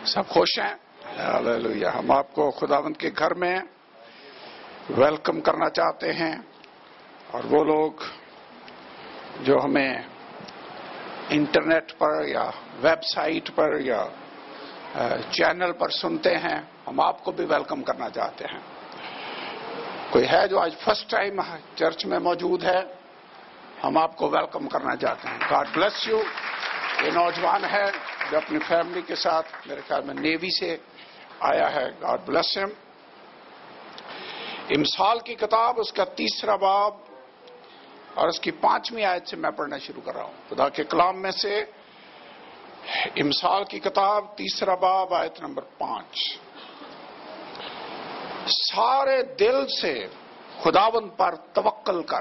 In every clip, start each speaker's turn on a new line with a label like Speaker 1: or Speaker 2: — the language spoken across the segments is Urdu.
Speaker 1: سب خوش ہیں؟ ہاللویا۔ ہم آپ کو خداوند کے گھر میں ویلکم کرنا چاہتے ہیں، اور وہ لوگ جو ہمیں انٹرنیٹ پر یا ویب سائٹ پر یا چینل پر سنتے ہیں، ہم آپ کو بھی ویلکم کرنا چاہتے ہیں۔ کوئی ہے جو آج فرسٹ ٹائم چرچ میں موجود ہے، ہم آپ کو ویلکم کرنا چاہتے ہیں۔ God bless you. یہ نوجوان ہے جو اپنی فیملی کے ساتھ میرے خیال میں نیوی سے آیا ہے، گاڈ بلیس ہم۔ امثال کی کتاب، اس کا 3 باب اور اس کی 5ویں آیت سے میں پڑھنا شروع کر رہا ہوں خدا کے کلام میں سے۔ امثال کی کتاب 3 باب آیت نمبر 5۔ سارے دل سے خداوند پر توکل کر۔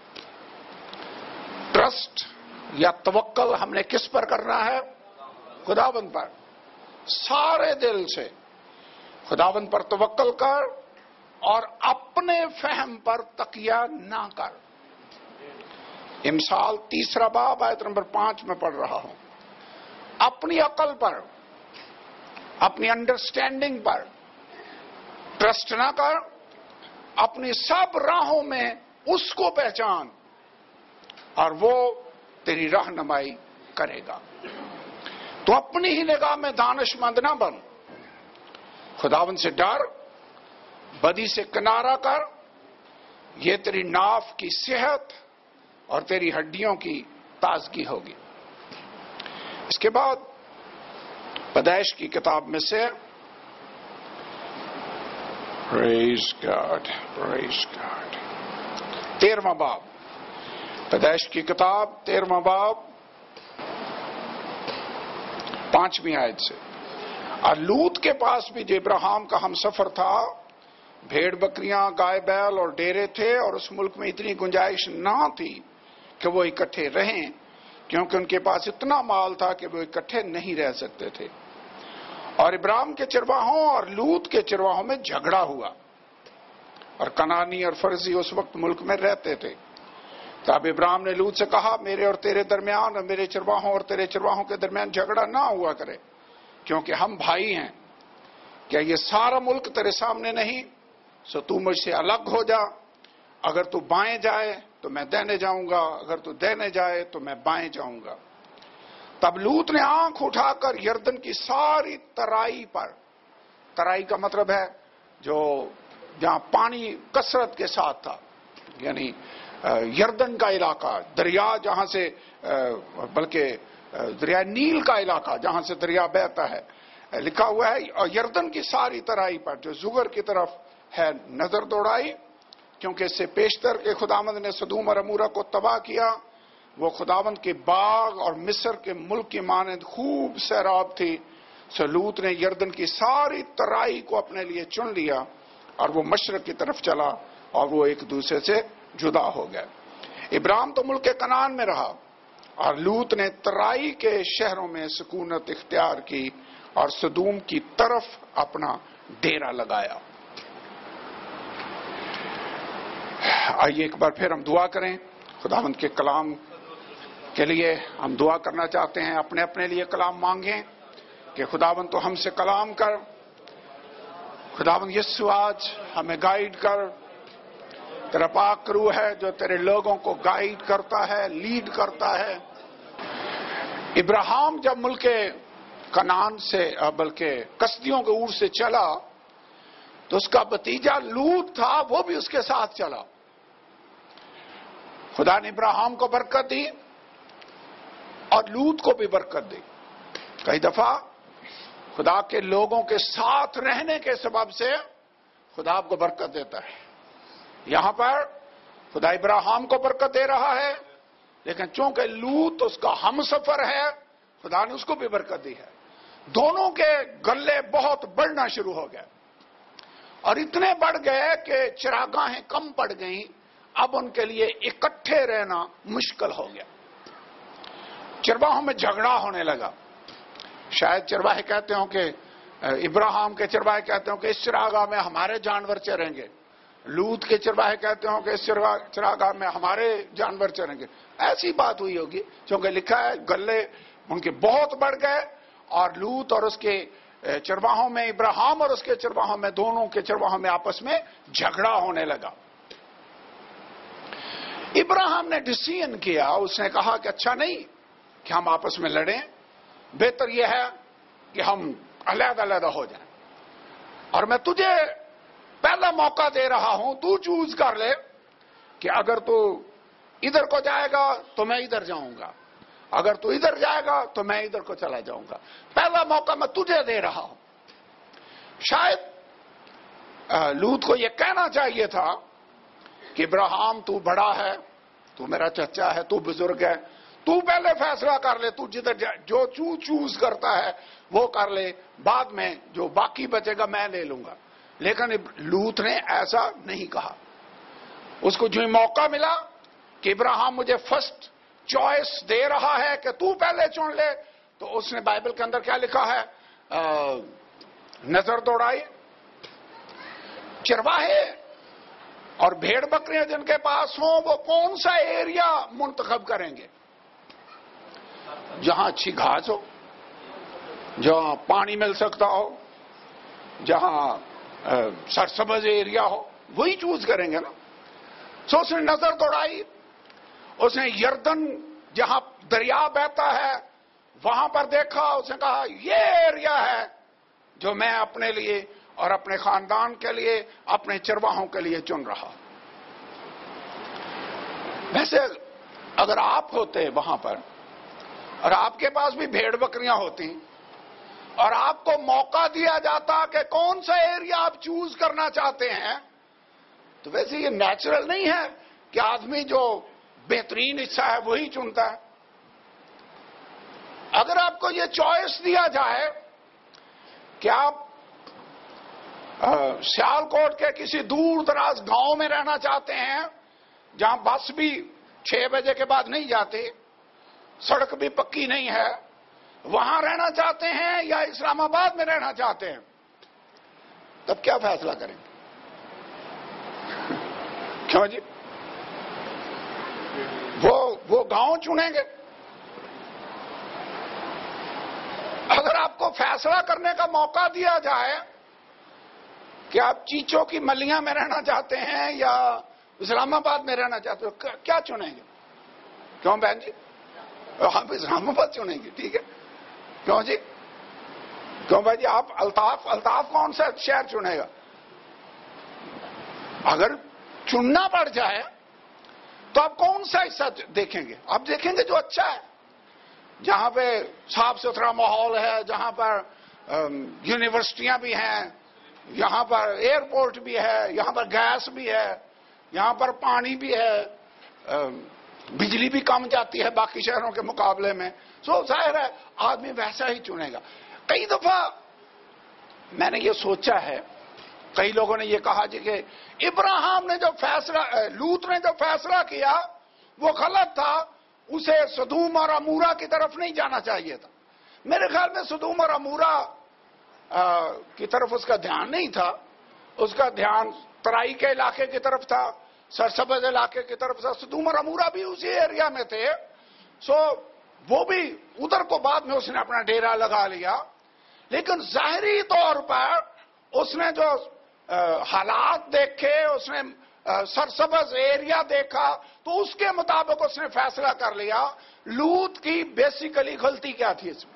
Speaker 1: ٹرسٹ یا توکل ہم نے کس پر کرنا ہے؟ خداوند پر۔ سارے دل سے خداوند پر توکل کر اور اپنے فہم پر تکیہ نہ کر۔ امثال 3 باب آیت نمبر 5 میں پڑھ رہا ہوں۔ اپنی عقل پر، اپنی انڈرسٹینڈنگ پر ٹرسٹ نہ کر، اپنی سب راہوں میں اس کو پہچان اور وہ تیری رہنمائی کرے گا۔ تو اپنی ہی نگاہ میں دانش مند نہ بن، خداوند سے ڈر، بدی سے کنارہ کر، یہ تیری ناف کی صحت اور تیری ہڈیوں کی تازگی ہوگی۔ اس کے بعد پیدائش کی کتاب میں سے پریز گاڈ 13واں باب، پیدائش کی کتاب 13واں باب 5ویں آیت سے۔ اور لوط کے پاس بھی جو ابراہیم کا ہم سفر تھا، بھیڑ بکریاں، گائے بیل اور ڈیرے تھے، اور اس ملک میں اتنی گنجائش نہ تھی کہ وہ اکٹھے رہیں، کیونکہ ان کے پاس اتنا مال تھا کہ وہ اکٹھے نہیں رہ سکتے تھے۔ اور ابراہیم کے چرواہوں اور لوط کے چرواہوں میں جھگڑا ہوا، اور کنانی اور فرزی اس وقت ملک میں رہتے تھے۔ تب ابراہیم نے لوط سے کہا، میرے اور تیرے درمیان اور میرے چرواہوں اور تیرے چرواہوں کے درمیان جھگڑا نہ ہوا کرے، کیونکہ ہم بھائی ہیں۔ کیا یہ سارا ملک تیرے سامنے نہیں؟ سو تو مجھ سے الگ ہو جا، اگر تو بائیں جائے تو میں دہنے جاؤں گا، اگر تو دہنے جائے تو میں بائیں جاؤں گا۔ تب لوط نے آنکھ اٹھا کر یردن کی ساری ترائی پر، ترائی کا مطلب ہے جو جہاں پانی کثرت کے ساتھ تھا، یعنی یردن کا علاقہ، دریا جہاں سے، بلکہ دریا نیل کا علاقہ جہاں سے دریا بہتا ہے، لکھا ہوا ہے، اور یردن کی ساری ترائی پر جو زگر کی طرف ہے نظر دوڑائی، کیونکہ اس سے پیشتر کے خداوند نے سدوم اور عمورہ کو تباہ کیا۔ وہ خداوند کے باغ اور مصر کے ملک کی مانند خوب سیراب تھی۔ سو لوط نے یردن کی ساری ترائی کو اپنے لیے چن لیا، اور وہ مشرق کی طرف چلا، اور وہ ایک دوسرے سے جدا ہو گئے۔ ابراہیم تو ملک کنعان میں رہا، اور لوط نے ترائی کے شہروں میں سکونت اختیار کی اور سدوم کی طرف اپنا ڈیرا لگایا۔ آئیے ایک بار پھر ہم دعا کریں۔ خداوند کے کلام کے لیے ہم دعا کرنا چاہتے ہیں، اپنے اپنے لیے کلام مانگیں کہ خداوند تو ہم سے کلام کر، خداوند یسوع آج ہمیں گائیڈ کر۔ تیرا پاک روح ہے جو تیرے لوگوں کو گائیڈ کرتا ہے، لیڈ کرتا ہے۔ ابراہیم جب ملک کنعان سے، بلکہ کسدیوں کے اور سے چلا، تو اس کا بھتیجا لوط تھا، وہ بھی اس کے ساتھ چلا۔ خدا نے ابراہیم کو برکت دی اور لوط کو بھی برکت دی۔ کئی دفعہ خدا کے لوگوں کے ساتھ رہنے کے سبب سے خدا آپ کو برکت دیتا ہے۔ یہاں پر خدا ابراہیم کو برکت دے رہا ہے، لیکن چونکہ لوط اس کا ہم سفر ہے، خدا نے اس کو بھی برکت دی ہے۔ دونوں کے گلے بہت بڑھنا شروع ہو گئے، اور اتنے بڑھ گئے کہ چراگاہیں کم پڑ گئیں، اب ان کے لیے اکٹھے رہنا مشکل ہو گیا۔ چرواہوں میں جھگڑا ہونے لگا۔ شاید چرواہے کہتے ہوں کہ ابراہیم کے چرواہے کہتے ہوں کہ اس چراگاہ میں ہمارے جانور چریں گے، لوط کے چرواہے کہتے ہوں کہ اس چراگاہ میں ہمارے جانور چریں گے۔ ایسی بات ہوئی ہوگی، کیونکہ لکھا ہے گلے ان کے بہت بڑھ گئے، اور لوط اور اس کے चरवाहों में इब्राहिम और उसके चरवाहों में, दोनों के चरवाहों में आपस में झगड़ा होने लगा। इब्राहिम ने डिसीजन किया, उसने कहा कि अच्छा नहीं कि हम आपस में लड़ें, बेहतर यह है कि हम अलग-अलग हो जाएं, और मैं तुझे पहला मौका दे रहा हूं, तू चूज कर ले कि अगर तू इधर को जाएगा तो मैं इधर जाऊंगा, अगर तू इधर जाएगा तो मैं इधर को चला जाऊंगा। पहला मौका मैं तुझे दे रहा हूं। शायद लूत को यह कहना चाहिए था कि इब्राहिम तू बड़ा है, तू मेरा चचा है, तू बुजुर्ग है, तू पहले फैसला कर ले, तू जिधर जो चूज करता है वो कर ले, बाद में जो बाकी बचेगा मैं ले लूंगा। लेकिन लूत ने ऐसा नहीं कहा। उसको जो मौका मिला कि इब्राहिम मुझे फर्स्ट चॉइस दे रहा है कि तू पहले चुन ले, तो उसने बाइबल के अंदर क्या लिखा है, नजर दौड़ाई। चरवाहे और भेड़ बकरियां जिनके पास हों वो कौन सा एरिया मुंतखब करेंगे? जहां अच्छी घास हो, जहां पानी मिल सकता हो, जहां सरसब्ज एरिया हो, वही चूज करेंगे ना। सो उसने नजर दौड़ाई, उसने यर्दन जहां दरिया बहता है वहां पर देखा, उसने कहा ये एरिया है जो मैं अपने लिए और अपने खानदान के लिए, अपने चरवाहों के लिए चुन रहा। वैसे अगर आप होते वहां पर और आपके पास भी भेड़ बकरियां होती और आपको मौका दिया जाता कि कौन सा एरिया आप चूज करना चाहते हैं, तो वैसे ये नेचुरल नहीं है कि आदमी जो बेहतरीन इच्छा है वही चुनता है। अगर आपको ये चॉइस दिया जाए कि आप सियालकोट के किसी दूर दराज गांव में रहना चाहते हैं जहां बस भी 6 बजे के बाद नहीं जाती, सड़क भी पक्की नहीं है, वहां रहना चाहते हैं या इस्लामाबाद में रहना चाहते हैं, तब क्या फैसला करेंगे? क्यों जी? वो गांव चुनेंगे। अगर आपको फैसला करने का मौका दिया जाए कि आप चीचों की मलियां में रहना चाहते हैं या इस्लामाबाद में रहना चाहते हो, क्या चुनेंगे? क्यों बहन जी? आप इस्लामाबाद चुनेंगे, ठीक है। क्यों जी? क्यों भाई जी? आप अल्ताफ कौन सा शहर चुनेगा? अगर चुनना पड़ जाए तो आप कौन सा हिस्सा देखेंगे? आप देखेंगे जो अच्छा है, जहां पे साफ सुथरा माहौल है, जहां पर यूनिवर्सिटियां भी हैं, यहां पर एयरपोर्ट भी है, यहां पर गैस भी है, यहां पर पानी भी है, बिजली भी कम जाती है बाकी शहरों के मुकाबले में। सो जाहिर है आदमी वैसा ही चुनेगा। कई दफा मैंने ये सोचा है, कई लोगों ने ये कहा जी कि इब्राहिम ने जो फैसला, लूत ने जो फैसला किया वो गलत था, उसे सदूम और अमूरा की तरफ नहीं जाना चाहिए था। मेरे ख्याल में सदूम और अमूरा की तरफ उसका ध्यान नहीं था, उसका ध्यान तराई के इलाके की तरफ था, सरसब्ज इलाके की तरफ था। सदूम और अमूरा भी उसी एरिया में थे, सो वो भी उधर को बाद में उसने अपना डेरा लगा लिया। लेकिन जाहिरी तौर पर उसने जो हालात देखे, उसने सरसब्ज एरिया देखा, तो उसके मुताबिक उसने फैसला कर लिया। लूत की बेसिकली गलती क्या थी इसमें?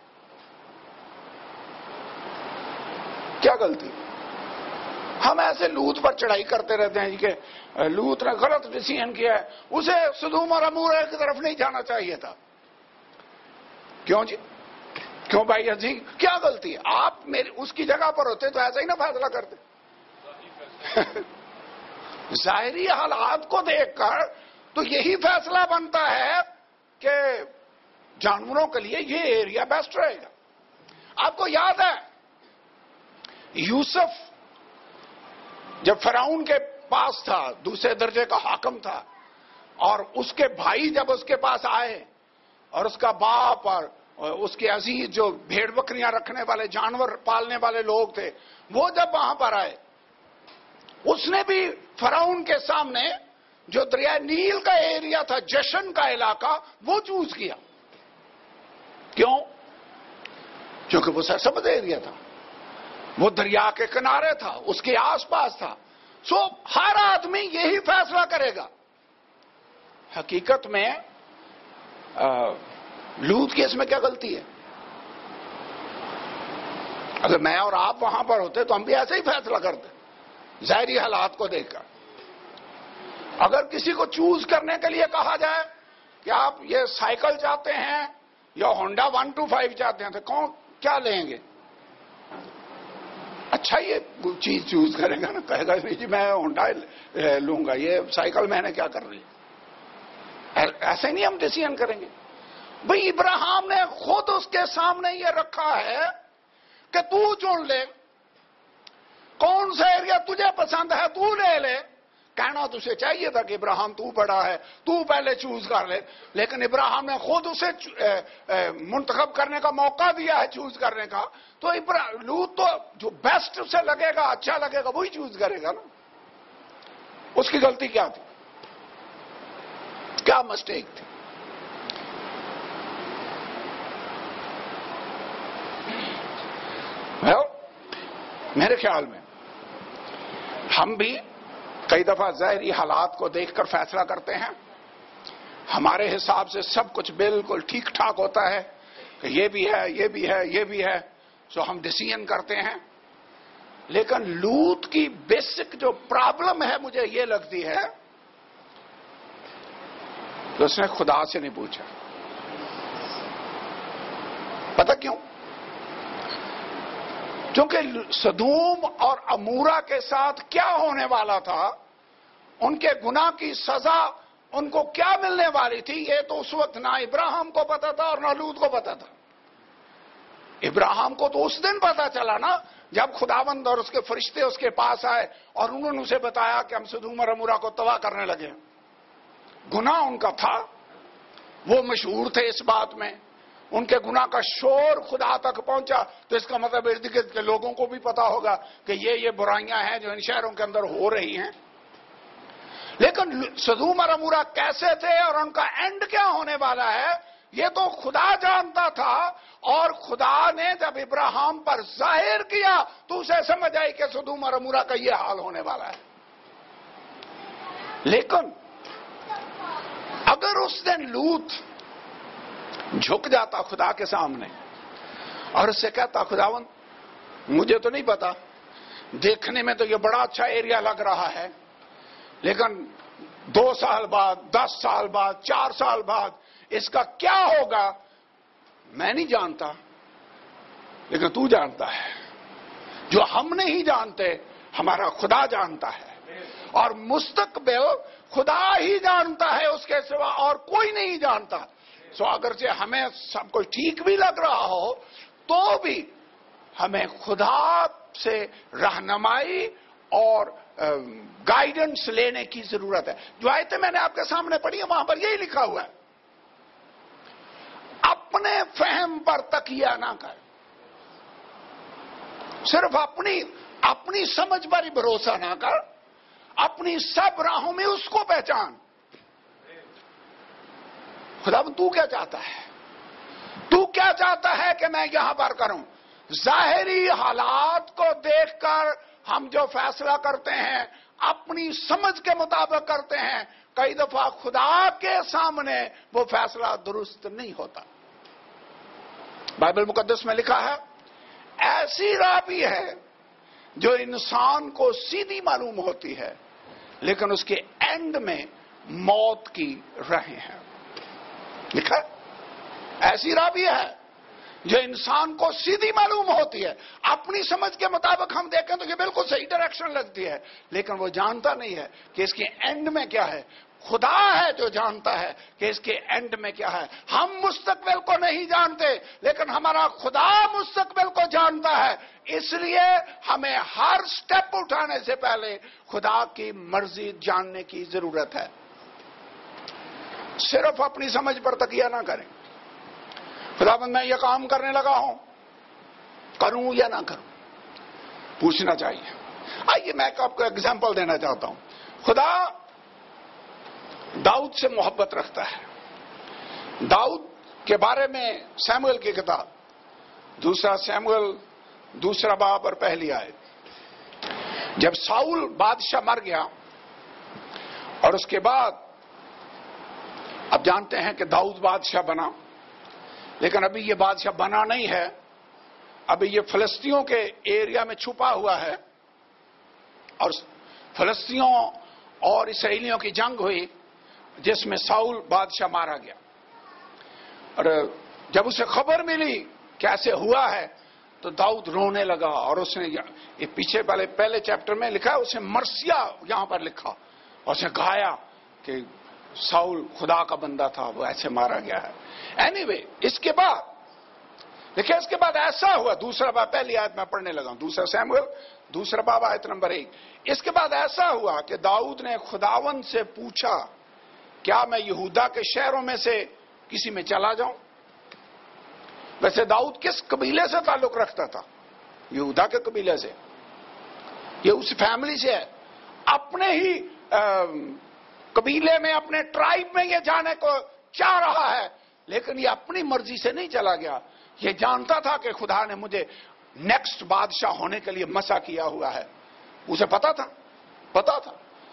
Speaker 1: क्या गलती? हम ऐसे लूत पर चढ़ाई करते रहते हैं कि लूत ने गलत डिसीजन किया है, उसे सदूम और अमूरा की तरफ नहीं जाना चाहिए था। क्यों जी? क्यों भाई जी? क्या गलती है? आप मेरी उसकी जगह पर होते तो ऐसा ही ना फैसला करते। जाहिरी हालात को देखकर तो यही फैसला बनता है कि जानवरों के लिए ये एरिया बेस्ट रहेगा। आपको याद है यूसुफ जब फिरौन के पास था, दूसरे दर्जे का हाकिम था, और उसके भाई जब उसके पास आए और उसका बाप और उसके अजीज जो भेड़ बकरियां रखने वाले, जानवर पालने वाले लोग थे, वो जब वहां पर आए, उसने भी फिरौन के सामने जो दरिया नील का एरिया था, जशन का इलाका, वो चूज किया। क्यों? क्योंकि वो सरसब्ज एरिया था। وہ دریا کے کنارے تھا، اس کے آس پاس تھا. سو ہر آدمی یہی فیصلہ کرے گا. حقیقت میں لوط کی اس میں کیا غلطی ہے؟ اگر میں اور آپ وہاں پر ہوتے تو ہم بھی ایسے ہی فیصلہ کرتے ظاہری حالات کو دیکھ کر. اگر کسی کو چوز کرنے کے لیے کہا جائے کہ آپ یہ سائیکل چاہتے ہیں یا ہونڈا 125 چاہتے ہیں تو کون کیا لیں گے؟ اچھا یہ چیز چوز کرے گا نا، کہے گا نہیں جی میں ہونڈا لوں گا، یہ سائیکل میں نے کیا کرنی. ایسے نہیں ہم ڈیسیژن کریں گے. بھئی ابراہیم نے خود اس کے سامنے یہ رکھا ہے کہ تو چن لے کون سا ایریا تجھے پسند ہے، تو لے لے. کہنا تو اسے چاہیے تھا کہ ابراہیم تو بڑا ہے، تو پہلے چوز کر لے، لیکن ابراہیم نے خود اسے منتخب کرنے کا موقع دیا ہے، چوز کرنے کا. تو لوط تو جو بیسٹ اسے لگے گا، اچھا لگے گا، وہی چوز کرے گا نا. اس کی غلطی کیا تھی؟ کیا مسٹیک تھی؟ میرے خیال میں ہم بھی کئی دفعہ ظاہری حالات کو دیکھ کر فیصلہ کرتے ہیں. ہمارے حساب سے سب کچھ بالکل ٹھیک ٹھاک ہوتا ہے کہ یہ بھی ہے، یہ بھی ہے، یہ بھی ہے، سو ہم ڈیسیژن کرتے ہیں. لیکن لوط کی بیسک جو پرابلم ہے مجھے یہ لگتی ہے کہ اس نے خدا سے نہیں پوچھا. پتہ کیوں؟ کیونکہ سدوم اور عمورہ کے ساتھ کیا ہونے والا تھا، ان کے گناہ کی سزا ان کو کیا ملنے والی تھی، یہ تو اس وقت نہ ابراہیم کو پتا تھا اور نہ لوط کو پتا تھا. ابراہیم کو تو اس دن پتا چلا نا جب خداوند اور اس کے فرشتے اس کے پاس آئے اور انہوں نے اسے بتایا کہ ہم سدوم اور عمورہ کو تباہ کرنے لگے. گناہ ان کا تھا، وہ مشہور تھے اس بات میں، ان کے گناہ کا شور خدا تک پہنچا. تو اس کا مطلب ارد گرد کے لوگوں کو بھی پتا ہوگا کہ یہ برائیاں ہیں جو ان شہروں کے اندر ہو رہی ہیں. لیکن سدوم اور عمورہ کیسے تھے اور ان کا اینڈ کیا ہونے والا ہے یہ تو خدا جانتا تھا. اور خدا نے جب ابراہیم پر ظاہر کیا تو اسے سمجھ آئی کہ سدوم اور عمورہ کا یہ حال ہونے والا ہے. لیکن اگر اس دن لوط جھک جاتا خدا کے سامنے اور اس سے کہتا خداوند مجھے تو نہیں پتا، دیکھنے میں تو یہ بڑا اچھا ایریا لگ رہا ہے، لیکن 2 سال بعد، 10 سال بعد، 4 سال بعد اس کا کیا ہوگا میں نہیں جانتا، لیکن تو جانتا ہے. جو ہم نہیں جانتے ہمارا خدا جانتا ہے، اور مستقبل خدا ہی جانتا ہے، اس کے سوا اور کوئی نہیں جانتا. سو اگرچہ ہمیں سب کچھ ٹھیک بھی لگ رہا ہو تو بھی ہمیں خدا سے رہنمائی اور گائیڈنس لینے کی ضرورت ہے. جو آیتیں میں نے آپ کے سامنے پڑھی ہیں وہاں پر یہی لکھا ہوا ہے، اپنے فہم پر تکیہ نہ کر، صرف اپنی سمجھ پر ہی بھروسہ نہ کر، اپنی سب راہوں میں اس کو پہچان. خدا تو کیا چاہتا ہے؟ تو کیا چاہتا ہے کہ میں یہاں پر کروں؟ ظاہری حالات کو دیکھ کر ہم جو فیصلہ کرتے ہیں اپنی سمجھ کے مطابق کرتے ہیں، کئی دفعہ خدا کے سامنے وہ فیصلہ درست نہیں ہوتا. بائبل مقدس میں لکھا ہے ایسی راہ بھی ہے جو انسان کو سیدھی معلوم ہوتی ہے لیکن اس کے اینڈ میں موت کی راہیں ہیں. لکھا ایسی راہ بھی ہے جو انسان کو سیدھی معلوم ہوتی ہے، اپنی سمجھ کے مطابق ہم دیکھیں تو یہ بالکل صحیح ڈائریکشن لگتی ہے، لیکن وہ جانتا نہیں ہے کہ اس کے اینڈ میں کیا ہے. خدا ہے جو جانتا ہے کہ اس کے اینڈ میں کیا ہے. ہم مستقبل کو نہیں جانتے لیکن ہمارا خدا مستقبل کو جانتا ہے. اس لیے ہمیں ہر سٹیپ اٹھانے سے پہلے خدا کی مرضی جاننے کی ضرورت ہے. صرف اپنی سمجھ پر تکیہ نہ کریں. خداوند میں یہ کام کرنے لگا ہوں، کروں یا نہ کروں، پوچھنا چاہیے. آئیے میں آپ کو ایگزامپل دینا چاہتا ہوں. خدا داؤد سے محبت رکھتا ہے. داؤد کے بارے میں سیموئل کی کتاب 2 سیموئل 2 باب اور پہلی آیت. جب ساؤل بادشاہ مر گیا اور اس کے بعد اب جانتے ہیں کہ داؤد بادشاہ بنا، لیکن ابھی یہ بادشاہ بنا نہیں ہے، ابھی یہ فلسطینیوں کے ایریا میں چھپا ہوا ہے، اور فلسطینیوں اور اسرائیلیوں کی جنگ ہوئی جس میں ساؤل بادشاہ مارا گیا. اور جب اسے خبر ملی کیسے ہوا ہے تو داؤد رونے لگا، اور اس نے یہ پیچھے پہلے چیپٹر میں لکھا ہے، اسے مرثیہ یہاں پر لکھا، اور اسے گایا کہ ساؤل خدا کا بندہ تھا، وہ ایسے مارا گیا ہے. اینی اس کے بعد دیکھیں، اس کے بعد ایسا ہوا، 2 باب پہلی آیت میں پڑھنے لگا ہوں، 2 سیموئیل 2 باب آیت نمبر 1. اس کے بعد ایسا ہوا کہ داؤد نے خداوند سے پوچھا، کیا میں یہودا کے شہروں میں سے کسی میں چلا جاؤں؟ ویسے داؤد کس قبیلے سے تعلق رکھتا تھا؟ یہودا کے قبیلے سے، یہ اس فیملی سے ہے. اپنے ہی قبیلے میں، اپنے ٹرائب میں یہ جانے کو چاہ رہا ہے، لیکن یہ اپنی مرضی سے نہیں چلا گیا. یہ جانتا تھا کہ خدا نے مجھے نیکسٹ بادشاہ ہونے کے لیے مسا کیا ہوا ہے. اسے پتا تھا.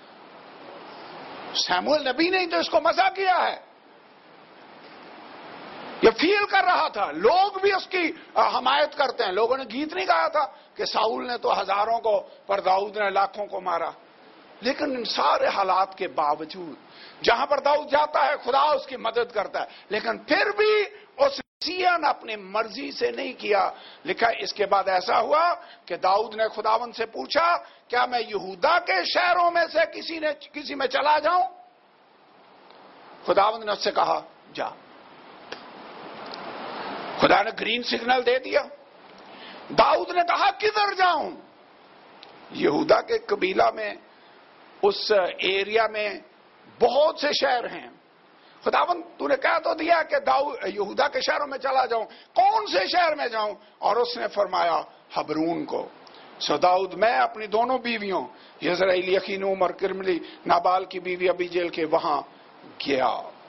Speaker 1: سیموئیل نبی نے تو اس کو مسا کیا ہے، یہ فیل کر رہا تھا. لوگ بھی اس کی حمایت کرتے ہیں. لوگوں نے گیت نہیں گایا تھا کہ ساؤل نے تو ہزاروں کو پر داؤد نے لاکھوں کو مارا. لیکن ان سارے حالات کے باوجود جہاں پر داؤد جاتا ہے خدا اس کی مدد کرتا ہے، لیکن پھر بھی اس نے اپنی مرضی سے نہیں کیا. لکھا اس کے بعد ایسا ہوا کہ داؤد نے خداوند سے پوچھا، کیا میں یہودا کے شہروں میں سے کسی میں چلا جاؤں؟ خداوند نے اس سے کہا جا. خدا نے گرین سگنل دے دیا. داؤد نے کہا کدھر جاؤں؟ یہودا کے قبیلہ میں، اس ایریا میں بہت سے شہر ہیں. خداوند تو نے کہا تو دیا کہ یہودا کے شہروں میں چلا جاؤں، کون سے شہر میں جاؤں؟ اور اس نے فرمایا حبرون کو. سو داؤد میں اپنی دونوں بیویوں یزرعیل یخینوم اور کرملی نابال کی بیوی ابیجیل کے وہاں گیا.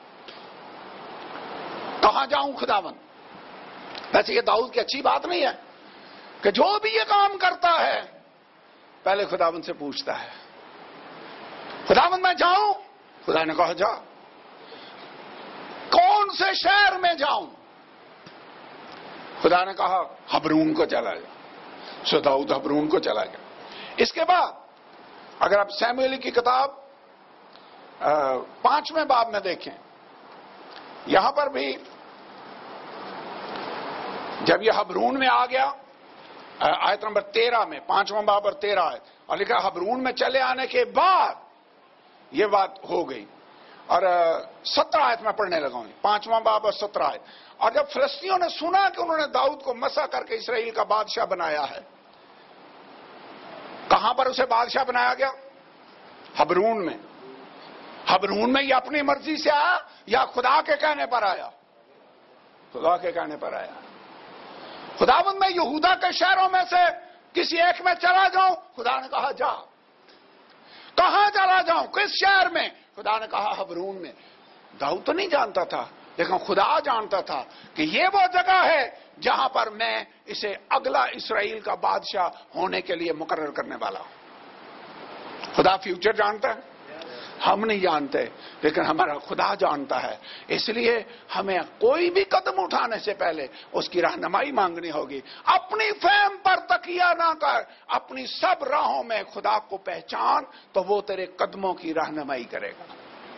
Speaker 1: کہاں جاؤں خداوند؟ ویسے یہ داؤد کی اچھی بات نہیں ہے کہ جو بھی یہ کام کرتا ہے پہلے خداوند سے پوچھتا ہے، خداوند میں جاؤں؟ خدا نے کہا جا. کون سے شہر میں جاؤں؟ خدا نے کہا حبرون کو چلا جا. سو داؤد حبرون کو چلا گیا. اس کے بعد اگر آپ سیموئیل کی کتاب 5ویں باب میں دیکھیں، یہاں پر بھی جب یہ حبرون میں آ گیا، آیت نمبر 13 میں، 5واں باب اور 13 آیت، اور لکھا حبرون میں چلے آنے کے بعد یہ بات ہو گئی. اور 17 آیت میں پڑھنے لگا ہوں، 5واں باب اور 17 آیت. اور جب فلسطینیوں نے سنا کہ انہوں نے داؤد کو مسا کر کے اسرائیل کا بادشاہ بنایا ہے، کہاں پر اسے بادشاہ بنایا گیا؟ حبرون میں. حبرون میں یہ اپنی مرضی سے آیا یا خدا کے کہنے پر آیا؟ خدا کے کہنے پر آیا. خداوند میں یہودا کے شہروں میں سے کسی ایک میں چلا جاؤں؟ خدا نے کہا جا. کہاں چلا جاؤں؟ کس شہر میں؟ خدا نے کہا حبرون میں. داؤد تو نہیں جانتا تھا، لیکن خدا جانتا تھا کہ یہ وہ جگہ ہے جہاں پر میں اسے اگلا اسرائیل کا بادشاہ ہونے کے لیے مقرر کرنے والا ہوں. خدا فیوچر جانتا ہے، ہم نہیں جانتے، لیکن ہمارا خدا جانتا ہے. اس لیے ہمیں کوئی بھی قدم اٹھانے سے پہلے اس کی رہنمائی مانگنی ہوگی. اپنی فہم پر تکیہ نہ کر، اپنی سب راہوں میں خدا کو پہچان تو وہ تیرے قدموں کی رہنمائی کرے گا.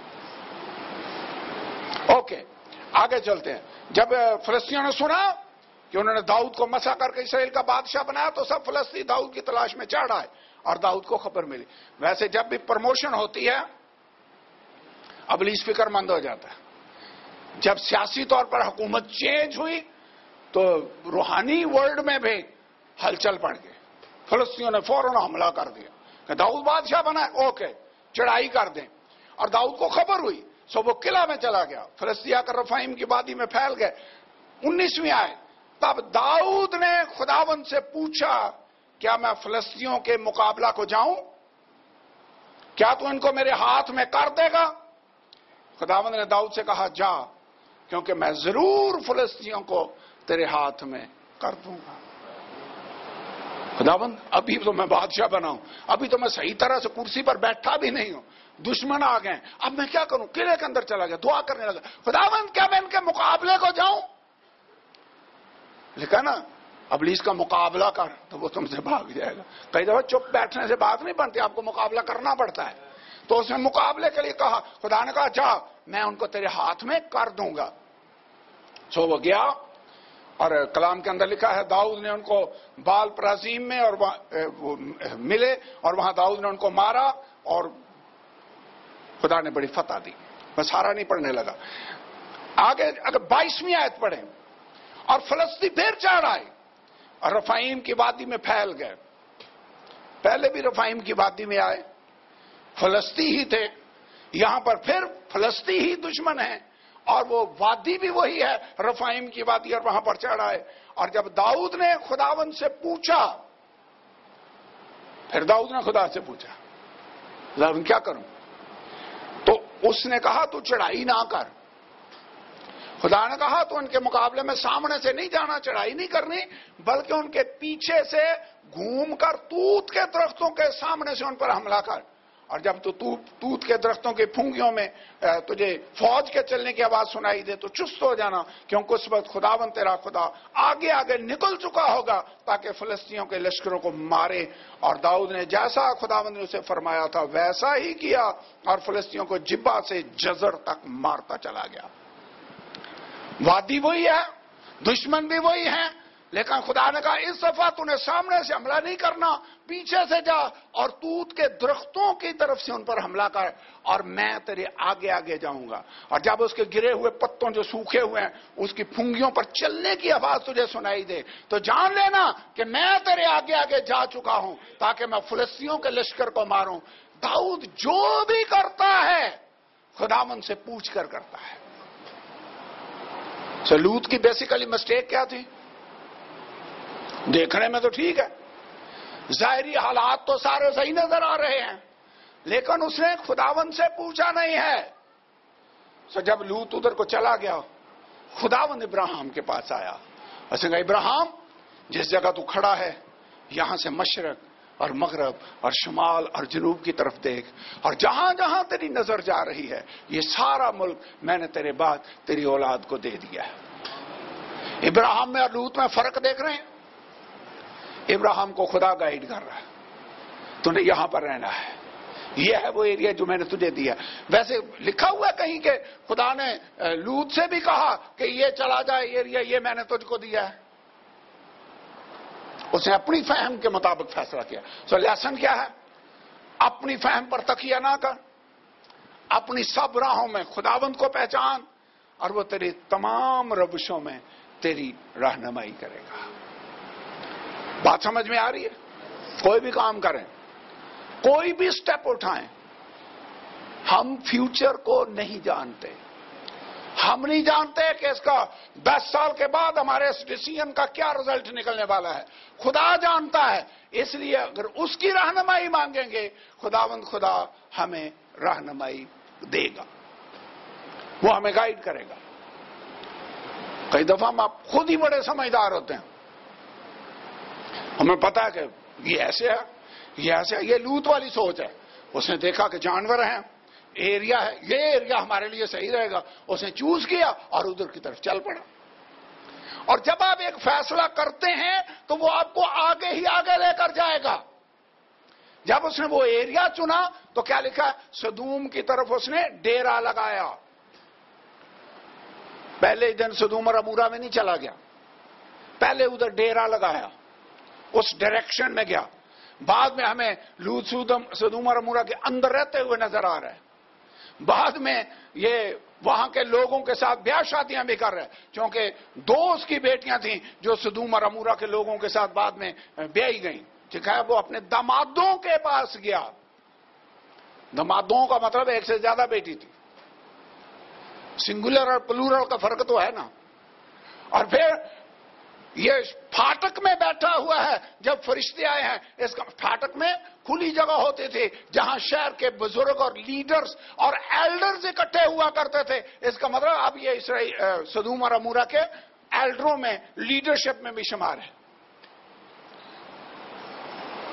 Speaker 1: اوکے، آگے چلتے ہیں. جب فلسطینیوں نے سنا کہ انہوں نے داؤد کو مسا کر کے اسرائیل کا بادشاہ بنایا تو سب فلسطینی داؤد کی تلاش میں چڑھ آئے اور داؤد کو خبر ملی. ویسے جب بھی پروموشن ہوتی ہے ابلیس فکر مند ہو جاتا ہے. جب سیاسی طور پر حکومت چینج ہوئی تو روحانی ورلڈ میں بھی ہلچل پڑ گئی. فلسطینیوں نے فوراً حملہ کر دیا کہ داؤد بادشاہ بنا ہے، اوکے چڑھائی کر دیں. اور داؤد کو خبر ہوئی سو وہ قلعہ میں چلا گیا. فلسطین آ کر رفائیم کی وادی میں پھیل گئے. 19ویں آئے، تب داؤد نے خداوند سے پوچھا، کیا میں فلسطینیوں کے مقابلہ کو جاؤں؟ کیا تو ان کو میرے ہاتھ میں کر دے گا؟ خداوند نے داؤد سے کہا جا، کیونکہ میں ضرور فلسطینیوں کو تیرے ہاتھ میں کر دوں گا. خداوند ابھی تو میں بادشاہ بنا ہوں, ابھی تو میں صحیح طرح سے کرسی پر بیٹھا بھی نہیں ہوں, دشمن آ گئے, اب میں کیا کروں؟ قلعے کے اندر چلا گیا, دعا کرنے لگا, خداوند کیا میں ان کے مقابلے کو جاؤں؟ لکھا نا ابلیس کا مقابلہ کر تو وہ تم سے بھاگ جائے گا. کئی دفعہ چپ بیٹھنے سے بات نہیں بنتی, آپ کو مقابلہ کرنا پڑتا ہے. تو اس نے مقابلے کے لیے کہا, خدا نے کہا جا میں ان کو تیرے ہاتھ میں کر دوں گا. سو وہ گیا, اور کلام کے اندر لکھا ہے داؤد نے ان کو بال پرازیم میں اور ملے, اور وہاں داؤد نے ان کو مارا, اور خدا نے بڑی فتح دی. میں سارا نہیں پڑھنے لگا. آگے اگر 22ویں آیت پڑھیں, اور فلسطی پھر چڑھ آئے اور رفائیم کی وادی میں پھیل گئے. پہلے بھی رفائیم کی وادی میں آئے, فلسطی ہی تھے, یہاں پر پھر فلسطی ہی دشمن ہیں, اور وہ وادی بھی وہی ہے رفائیم کی وادی, اور وہاں پر چڑھ آئے. اور جب داؤد نے خداوند سے پوچھا, پھر داؤد نے خدا سے پوچھا خداوند کیا کروں؟ تو اس نے کہا تو چڑھائی نہ کر. خدا نے کہا تو ان کے مقابلے میں سامنے سے نہیں جانا, چڑھائی نہیں کرنی, بلکہ ان کے پیچھے سے گھوم کر توت کے درختوں کے سامنے سے ان پر حملہ کر. اور جب تو توت کے درختوں کی پھونگیوں میں تجھے فوج کے چلنے کی آواز سنائی دے تو چست ہو جانا, کیونکہ اس وقت خداوند تیرا خدا آگے آگے نکل چکا ہوگا تاکہ فلسطینیوں کے لشکروں کو مارے. اور داؤد نے جیسا خداوند نے اسے فرمایا تھا ویسا ہی کیا, اور فلسطینیوں کو جبہ سے جزر تک مارتا چلا گیا. وادی وہی ہے, دشمن بھی وہی ہیں, لیکن خدا نے کہا اس دفعہ تو نے سامنے سے حملہ نہیں کرنا, پیچھے سے جا اور توت کے درختوں کی طرف سے ان پر حملہ کر, اور میں تیرے آگے آگے جاؤں گا. اور جب اس کے گرے ہوئے پتوں جو سوکھے ہوئے ہیں اس کی پھنگیوں پر چلنے کی آواز تجھے سنائی دے تو جان لینا کہ میں تیرے آگے آگے جا چکا ہوں تاکہ میں فلسطینیوں کے لشکر کو ماروں. داؤد جو بھی کرتا ہے خداوند سے پوچھ کر کرتا ہے. لوط کی بیسیکلی مسٹیک کیا تھی؟ دیکھنے میں تو ٹھیک ہے, ظاہری حالات تو سارے صحیح نظر آ رہے ہیں, لیکن اس نے خداوند سے پوچھا نہیں ہے. جب لوط ادھر کو چلا گیا, خداوند ابراہیم کے پاس آیا, اس نے کہا ابراہیم جس جگہ تو کھڑا ہے یہاں سے مشرق اور مغرب اور شمال اور جنوب کی طرف دیکھ, اور جہاں جہاں تیری نظر جا رہی ہے یہ سارا ملک میں نے تیرے بعد تیری اولاد کو دے دیا ہے. ابراہیم میں اور لوط میں فرق دیکھ رہے ہیں؟ ابراہیم کو خدا گائیڈ کر رہا ہے, تو نے یہاں پر رہنا ہے, یہ ہے وہ ایریا جو میں نے تجھے دیا. ویسے لکھا ہوا کہیں کہ خدا نے لوط سے بھی کہا کہ یہ چلا جائے ایریا, یہ میں نے تجھ کو دیا ہے. اس نے اپنی فہم کے مطابق فیصلہ کیا. لیسن کیا ہے؟ اپنی فہم پر تکیہ نہ کر, اپنی سب راہوں میں خداوند کو پہچان, اور وہ تیری تمام روشوں میں تیری رہنمائی کرے گا. بات سمجھ میں آ رہی ہے؟ کوئی بھی کام کریں, کوئی بھی سٹیپ اٹھائیں, ہم فیوچر کو نہیں جانتے. ہم نہیں جانتے کہ اس کا 10 سال کے بعد ہمارے اس ڈیسیژن کا کیا رزلٹ نکلنے والا ہے. خدا جانتا ہے, اس لیے اگر اس کی رہنمائی مانگیں گے خداوند خدا ہمیں رہنمائی دے گا, وہ ہمیں گائیڈ کرے گا. کئی دفعہ ہم آپ خود ہی بڑے سمجھدار ہوتے ہیں, ہمیں پتا ہے کہ یہ ایسے ہے, یہ ایسے ہے. یہ لوط والی سوچ ہے. اس نے دیکھا کہ جانور ہیں, ایریا ہے, یہ ایریا ہمارے لیے صحیح رہے گا, اس نے چوز کیا اور ادھر کی طرف چل پڑا. اور جب آپ ایک فیصلہ کرتے ہیں تو وہ آپ کو آگے ہی آگے لے کر جائے گا. جب اس نے وہ ایریا چنا تو کیا لکھا؟ سدوم کی طرف اس نے ڈیرا لگایا. پہلے دن سدوم اور عمورہ میں نہیں چلا گیا, پہلے ادھر ڈیرا لگایا, اس ڈائریکشن میں گیا. بعد میں ہمیں لوط سدوم اور عمورہ کے اندر رہتے ہوئے نظر آ رہا ہے. بعد میں یہ وہاں کے لوگوں کے ساتھ بیاہ شادیاں بھی کر رہے ہیں, کیونکہ 2 اس کی بیٹیاں تھیں جو سدوم اور عمورہ کے لوگوں کے ساتھ بعد میں بیائی گئیں. ٹھیک ہے, وہ اپنے دامادوں کے پاس گیا. دامادوں کا مطلب ایک سے زیادہ بیٹی تھی. سنگولر اور پلورل کا فرق تو ہے نا. اور پھر یہ پھاٹک میں بیٹھا ہوا ہے. جب فرشتے آئے ہیں, اس کا پھاٹک میں کھلی جگہ ہوتی تھی جہاں شہر کے بزرگ اور لیڈرز اور ایلڈرز اکٹھے ہوا کرتے تھے. اس کا مطلب اب یہ سدوم اور عمورہ کے ایلڈروں میں لیڈرشپ میں بھی شمار ہے.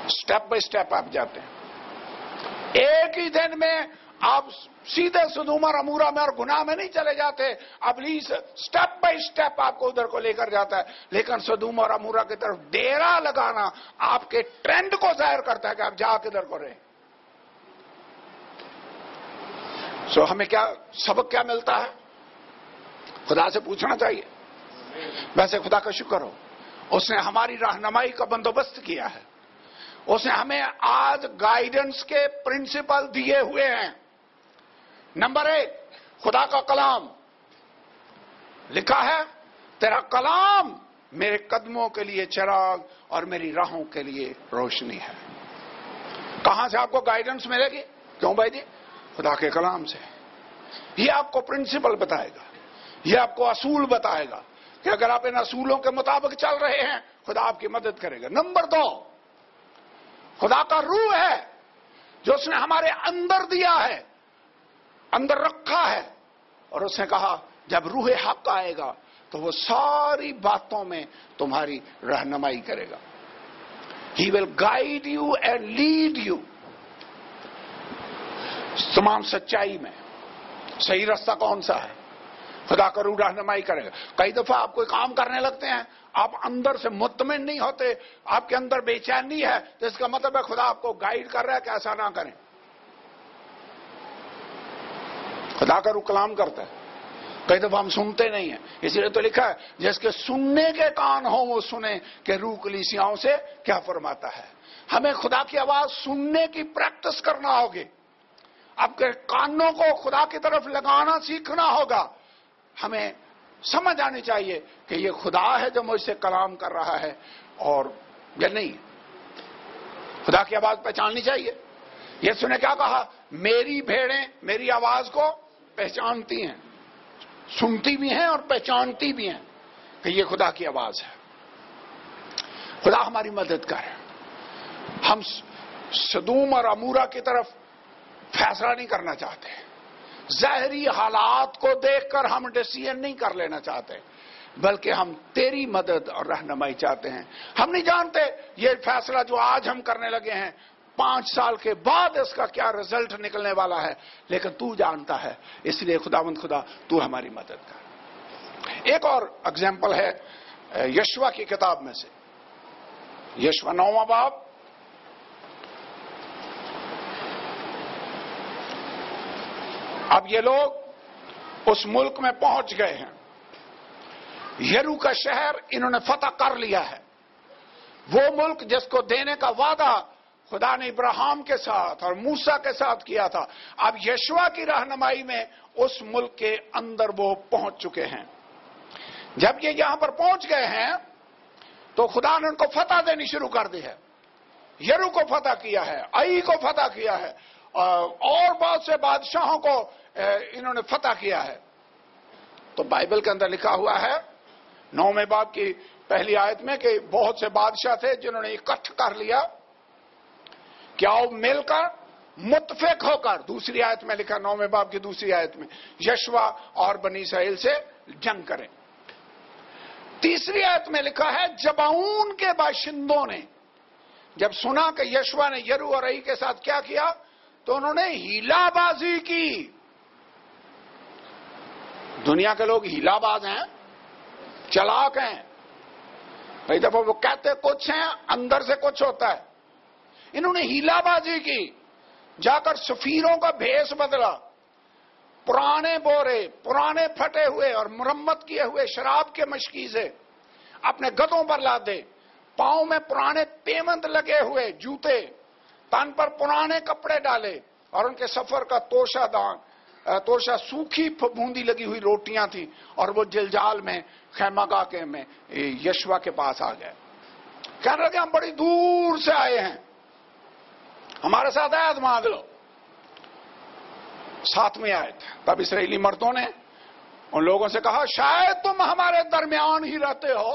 Speaker 1: स्टेप बाय स्टेप आप जाते हैं। एक ही दिन में आप सीधे सदोम और अमूरा में और गुनाह में नहीं चले जाते। इब्लीस स्टेप बाय स्टेप आपको उधर को लेकर जाता है, लेकिन सदोम और अमूरा की तरफ डेरा लगाना आपके ट्रेंड को जाहिर करता है कि आप जा किधर को रहे। सो हमें क्या सबक क्या मिलता है? खुदा से पूछना चाहिए। वैसे खुदा का शुक्र हो, उसने हमारी रहनुमाई का बंदोबस्त किया है। उसने हमें आज गाइडेंस के प्रिंसिपल दिए हुए हैं। नंबर 1, खुदा का कलाम लिखा है, तेरा कलाम मेरे कदमों के लिए चिराग और मेरी राहों के लिए रोशनी है। कहां से आपको गाइडेंस मिलेगी? क्यों भाई जी? खुदा के कलाम से। ये आपको प्रिंसिपल बताएगा, ये आपको असूल बताएगा कि अगर आप इन असूलों के मुताबिक चल रहे हैं, खुदा आपकी मदद करेगा। नंबर 2, खुदा का रूह है जो उसने हमारे अंदर दिया है, अंदर रखा है, और उसने कहा जब रूह हक आएगा तो वो सारी बातों में तुम्हारी रहनुमाई करेगा। He will guide you and lead you तमाम सच्चाई में। सही रास्ता कौन सा है? खुदा का रूह रहनुमाई करेगा। कई दफा आप कोई काम करने लगते हैं, आप अंदर से मुतमिन नहीं होते, आपके अंदर बेचैनी है, तो इसका मतलब है खुदा आपको गाइड कर रहा है कि ऐसा ना करें। खुदा का रूह कलाम करता है। कई दफा हम सुनते नहीं है, इसलिए तो लिखा है जिसके सुनने के कान हो वो सुने कि रूह कलीसियाओं से क्या फरमाता है। हमें खुदा की आवाज सुनने की प्रैक्टिस करना होगी। आपके कानों को खुदा की तरफ लगाना सीखना होगा। हमें समझ आनी चाहिए कि ये खुदा है जो मुझसे कलाम कर रहा है और या नहीं। खुदा की आवाज पहचाननी चाहिए। यीशु ने क्या कहा? मेरी भेड़ें मेरी आवाज को पहचानती हैं, सुनती भी हैं और पहचानती भी हैं कि ये खुदा की आवाज है। खुदा हमारी मदद करे। हम सदूम और अमूरा की तरफ फैसला नहीं करना चाहते, ज़ाहिरी हालात को देखकर हम डिसीजन नहीं कर लेना चाहते, बल्कि हम तेरी मदद और रहनुमाई चाहते हैं। हम नहीं जानते ये फैसला जो आज हम करने लगे हैं 5 साल के बाद इसका क्या रिजल्ट निकलने वाला है, लेकिन तू जानता है। इसलिए खुदावंद खुदा तू हमारी मदद कर। एक और एग्जाम्पल है यशवा की किताब में से, यशवा 9वां बाब, अब ये लोग उस मुल्क में पहुंच गए हैं। यरू का शहर इन्होंने फतह कर लिया है। वो मुल्क जिसको देने का वादा खुदा ने इब्राहिम के साथ और मूसा के साथ किया था, अब यशवा की रहनुमाई में उस मुल्क के अंदर वो पहुंच चुके हैं। जब ये यहां पर पहुंच गए हैं तो खुदा ने उनको फतह देनी शुरू कर दी है। यरू को फतह किया है, आई को फतह किया है, और बहुत से बादशाहों को इन्होंने फतह किया है। तो बाइबल के अंदर लिखा हुआ है 9वें बाब की पहली आयत में कि बहुत से बादशाह थे जिन्होंने इकट्ठ कर लिया क्या वो मिलकर मुत्फिक होकर, दूसरी आयत में लिखा 9वें बाब की दूसरी आयत में, यशवा और बनी इसराइल से जंग करें। तीसरी आयत में लिखा है जबाऊन के बाशिंदों ने जब सुना कि यशवा ने यरू और आई के साथ क्या किया तो उन्होंने हीलाबाजी की। दुनिया के लोग हीलाबाज हैं, चालाक हैं। कई दफा वो कहते कुछ हैं, अंदर से कुछ होता है। इन्होंने हीलाबाजी की, जाकर सफीरों का भेष बदला, पुराने बोरे, पुराने फटे हुए और मुरम्मत किए हुए शराब के मशकी से अपने गधों पर लादे, पांव में पुराने पेमंद लगे हुए जूते, तन पर पुराने कपड़े डाले और उनके सफर का तोशा सूखी बूंदी लगी हुई रोटियां थी, और वो जलजाल में खैमागाह के में यशवा के पास आ गए। कहने लगे हम बड़ी दूर से आए हैं, हमारे साथ आयत मांग लो। 7वीं आयत, तब इस्राएली मर्दों ने उन लोगों से कहा शायद तुम हमारे दरमियान ही रहते हो।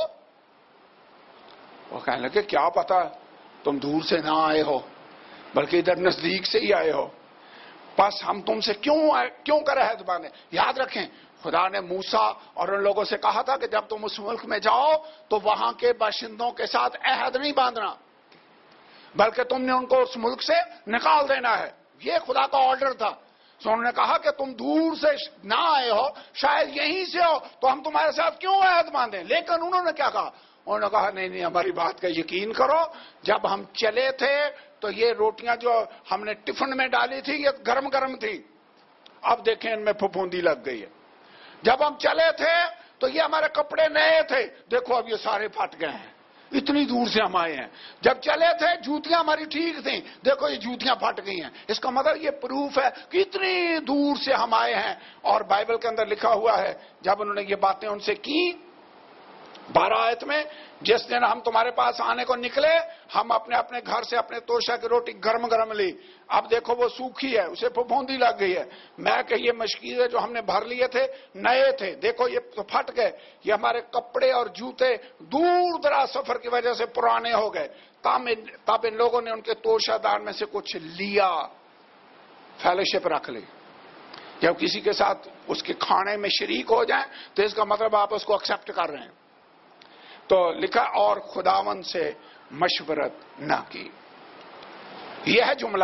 Speaker 1: वो कहने लगे क्या पता तुम दूर से ना आए हो बल्कि इधर नजदीक से ही आए हो, बस हम तुमसे क्यों कर अहद बांधे। याद रखें खुदा ने मूसा और उन लोगों से कहा था कि जब तुम उस मुल्क में जाओ तो वहां के बाशिंदों के साथ अहद नहीं बांधना। بلکہ تم نے ان کو اس ملک سے نکال دینا ہے. یہ خدا کا آرڈر تھا. تو انہوں نے کہا کہ تم دور سے نہ آئے ہو, شاید یہیں سے ہو, تو ہم تمہارے ساتھ کیوں عہد باندھیں. لیکن انہوں نے کیا کہا, انہوں نے کہا نہیں ہماری بات کا یقین کرو, جب ہم چلے تھے تو یہ روٹیاں جو ہم نے ٹفن میں ڈالی تھی یہ گرم گرم تھی, اب دیکھیں ان میں پھپھوندی لگ گئی ہے. جب ہم چلے تھے تو یہ ہمارے کپڑے نئے تھے, دیکھو اب یہ سارے پھٹ گئے ہیں, اتنی دور سے ہم آئے ہیں. جب چلے تھے جوتیاں ہماری ٹھیک تھیں, دیکھو یہ جوتیاں پھٹ گئی ہیں. اس کا مطلب یہ پروف ہے کہ اتنی دور سے ہم آئے ہیں. اور بائبل کے اندر لکھا ہوا ہے جب انہوں نے یہ باتیں ان سے کی 12 آیت میں, جس دن ہم تمہارے پاس آنے کو نکلے ہم اپنے اپنے گھر سے اپنے توشہ کی روٹی گرم گرم لی, اب دیکھو وہ سوکھی ہے, اسے پھپھوندی لگ گئی ہے. میں کہ یہ مشکیزیں جو ہم نے بھر لیے تھے نئے تھے, دیکھو یہ تو پھٹ گئے. یہ ہمارے کپڑے اور جوتے دور دراز سفر کی وجہ سے پرانے ہو گئے. تب ان لوگوں نے ان کے توشہ دار میں سے کچھ لیا, فیلوشپ رکھ لی. جب کسی کے ساتھ اس کے کھانے میں شریک ہو جائیں تو اس کا مطلب آپ اس کو ایکسپٹ کر رہے ہیں. تو لکھا اور خداوند سے مشورت نہ کی. یہ ہے جملہ.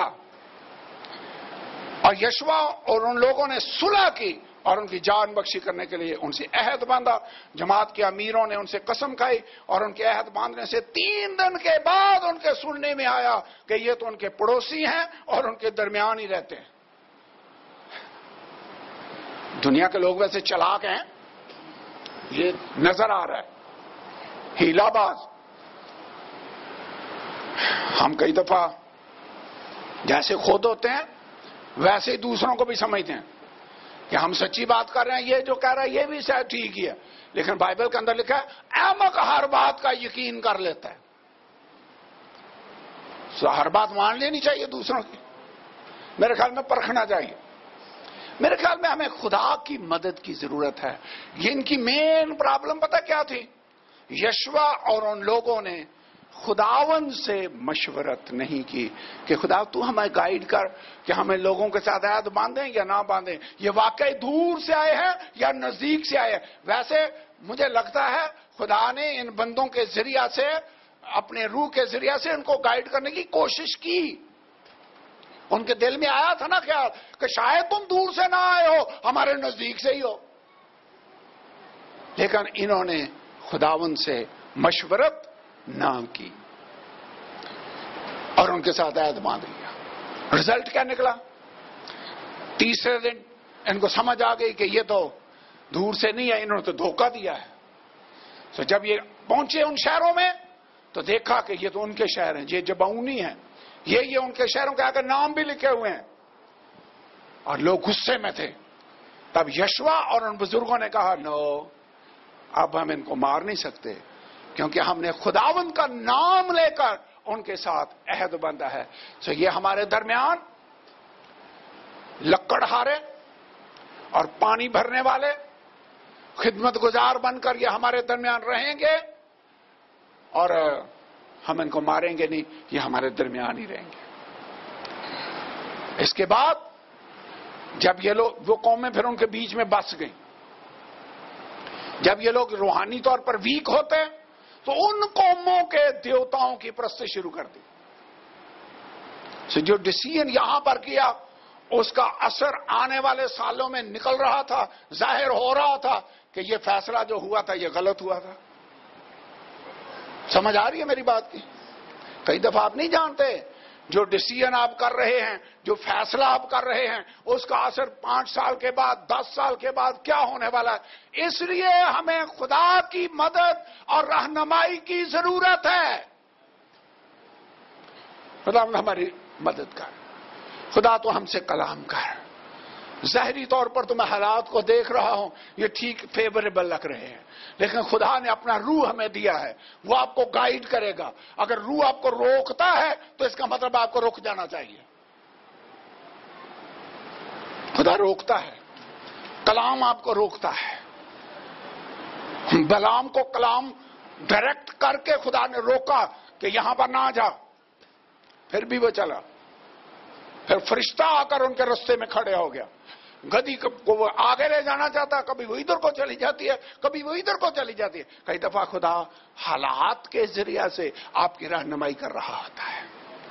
Speaker 1: اور یشوع اور ان لوگوں نے صلح کی اور ان کی جان بخشی کرنے کے لیے ان سے عہد باندھا. جماعت کے امیروں نے ان سے قسم کھائی اور ان کے عہد باندھنے سے 3 دن کے بعد ان کے سننے میں آیا کہ یہ تو ان کے پڑوسی ہیں اور ان کے درمیان ہی رہتے ہیں. دنیا کے لوگ ویسے چلاک ہیں, یہ نظر آ رہا ہے, ہیلا باز. ہم کئی دفعہ جیسے خود ہوتے ہیں ویسے ہی دوسروں کو بھی سمجھتے ہیں کہ ہم سچی بات کر رہے ہیں, یہ جو کہہ رہا ہے یہ بھی شاید ٹھیک ہی ہے. لیکن بائبل کے اندر لکھا ہے احمق ہر بات کا یقین کر لیتا ہے. ہر بات مان لینی چاہیے دوسروں کی, میرے خیال میں پرکھنا چاہیے. میرے خیال میں ہمیں خدا کی مدد کی ضرورت ہے. یہ ان کی مین پرابلم پتہ کیا تھی, یشوع اور ان لوگوں نے خداوند سے مشورت نہیں کی کہ خدا تو ہمیں گائیڈ کر کہ ہمیں لوگوں کے ساتھ عہد باندھیں یا نہ باندھیں. یہ واقعی دور سے آئے ہیں یا نزدیک سے آئے ہیں. ویسے مجھے لگتا ہے خدا نے ان بندوں کے ذریعہ سے اپنے روح کے ذریعہ سے ان کو گائیڈ کرنے کی کوشش کی. ان کے دل میں آیا تھا نا خیال کہ شاید تم دور سے نہ آئے ہو, ہمارے نزدیک سے ہی ہو. لیکن انہوں نے خداوند سے مشورت نہ کی اور ان کے ساتھ عہد باندھ لیا. رزلٹ کیا نکلا, تیسرے دن ان کو سمجھ آ گئی کہ یہ تو دور سے نہیں ہے, انہوں نے تو دھوکہ دیا ہے. تو جب یہ پہنچے ان شہروں میں تو دیکھا کہ یہ تو ان کے شہر ہیں, یہ جبعونی ہیں, یہ ان کے شہروں کے آگے نام بھی لکھے ہوئے ہیں. اور لوگ غصے میں تھے. تب یشوع اور ان بزرگوں نے کہا نو, اب ہم ان کو مار نہیں سکتے کیونکہ ہم نے خداوند کا نام لے کر ان کے ساتھ عہد باندھا ہے. تو یہ ہمارے درمیان لکڑہارے اور پانی بھرنے والے خدمت گزار بن کر یہ ہمارے درمیان رہیں گے اور ہم ان کو ماریں گے نہیں, یہ ہمارے درمیان ہی رہیں گے. اس کے بعد جب یہ لوگ وہ قومیں پھر ان کے بیچ میں بس گئیں, جب یہ لوگ روحانی طور پر ویک ہوتے تو ان قوموں کے دیوتاؤں کی پرستش شروع کر دی. جو ڈیسیژن یہاں پر کیا اس کا اثر آنے والے سالوں میں نکل رہا تھا, ظاہر ہو رہا تھا کہ یہ فیصلہ جو ہوا تھا یہ غلط ہوا تھا. سمجھ آ رہی ہے میری بات کی؟ کئی دفعہ آپ نہیں جانتے جو ڈیسیژن آپ کر رہے ہیں, جو فیصلہ آپ کر رہے ہیں, اس کا اثر 5 سال کے بعد 10 سال کے بعد کیا ہونے والا ہے. اس لیے ہمیں خدا کی مدد اور رہنمائی کی ضرورت ہے. خدا ہماری مدد کر, خدا تو ہم سے کلام کر. ظاہری طور پر تو میں حالات کو دیکھ رہا ہوں یہ ٹھیک فیوریبل لگ رہے ہیں, لیکن خدا نے اپنا روح ہمیں دیا ہے, وہ آپ کو گائیڈ کرے گا. اگر روح آپ کو روکتا ہے تو اس کا مطلب آپ کو رک جانا چاہیے. خدا روکتا ہے, کلام آپ کو روکتا ہے. بلام کو کلام ڈائریکٹ کر کے خدا نے روکا کہ یہاں پر نہ جا, پھر بھی وہ چلا. پھر فرشتہ آ کر ان کے رستے میں کھڑے ہو گیا. گدی کو وہ آگے لے جانا چاہتا, کبھی وہ ادھر کو چلی جاتی ہے, کبھی وہ ادھر کو چلی جاتی ہے. کئی دفعہ خدا حالات کے ذریعے سے آپ کی رہنمائی کر رہا ہوتا ہے.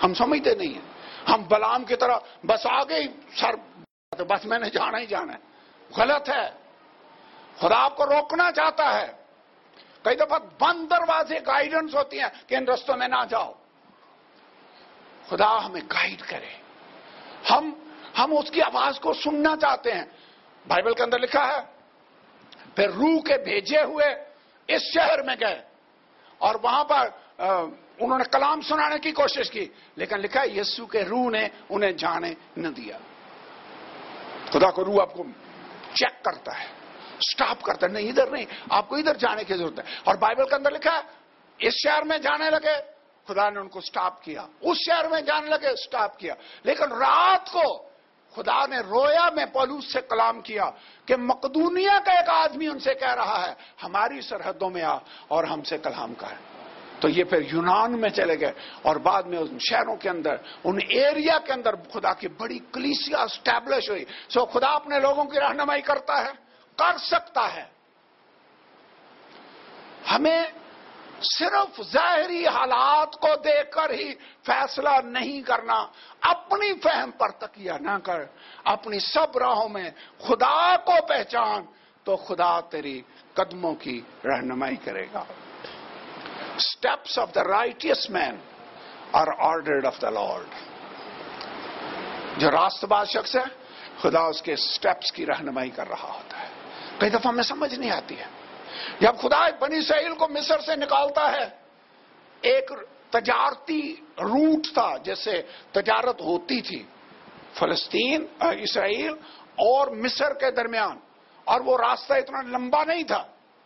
Speaker 1: ہم سمجھتے نہیں ہیں. ہم بلعام کی طرح بس آگے ہی سر بس میں نے جانا ہی جانا ہے. غلط ہے. خدا آپ کو روکنا چاہتا ہے. کئی دفعہ بند دروازے گائیڈنس ہوتی ہیں کہ ان رستوں میں نہ جاؤ. خدا ہمیں گائیڈ کرے. ہم اس کی آواز کو سننا چاہتے ہیں. بائبل کے اندر لکھا ہے پھر روح کے بھیجے ہوئے اس شہر میں گئے اور وہاں پر انہوں نے کلام سنانے کی کوشش کی, لیکن لکھا ہے یسوع کے روح نے انہیں جانے نہ دیا. خدا کو روح آپ کو چیک کرتا ہے, سٹاپ کرتا ہے, نہیں ادھر نہیں, آپ کو ادھر جانے کی ضرورت ہے. اور بائبل کے اندر لکھا ہے اس شہر میں جانے لگے, خدا نے ان کو سٹاپ کیا. اس شہر میں جانے لگے, سٹاپ کیا. لیکن رات کو خدا نے رویا میں پولوس سے کلام کیا کہ مقدونیہ کا ایک آدمی ان سے کہہ رہا ہے ہماری سرحدوں میں آ اور ہم سے کلام کر. تو یہ پھر یونان میں چلے گئے اور بعد میں ان شہروں کے اندر, ان ایریا کے اندر خدا کی بڑی کلیسیا اسٹیبلش ہوئی. سو خدا اپنے لوگوں کی رہنمائی کرتا ہے, کر سکتا ہے. ہمیں صرف ظاہری حالات کو دیکھ کر ہی فیصلہ نہیں کرنا. اپنی فہم پر تکیہ نہ کر, اپنی سب راہوں میں خدا کو پہچان تو خدا تیری قدموں کی رہنمائی کرے گا. Steps of the righteous man are ordered of the Lord. جو راست باز شخص ہے خدا اس کے سٹیپس کی رہنمائی کر رہا ہوتا ہے. کئی دفعہ ہمیں سمجھ نہیں آتی ہے. جب خدا بنی اسرائیل کو مصر سے نکالتا ہے, ایک تجارتی روٹ تھا جس سے تجارت ہوتی تھی فلسطین, اسرائیل اور مصر کے درمیان, اور وہ راستہ اتنا لمبا نہیں تھا,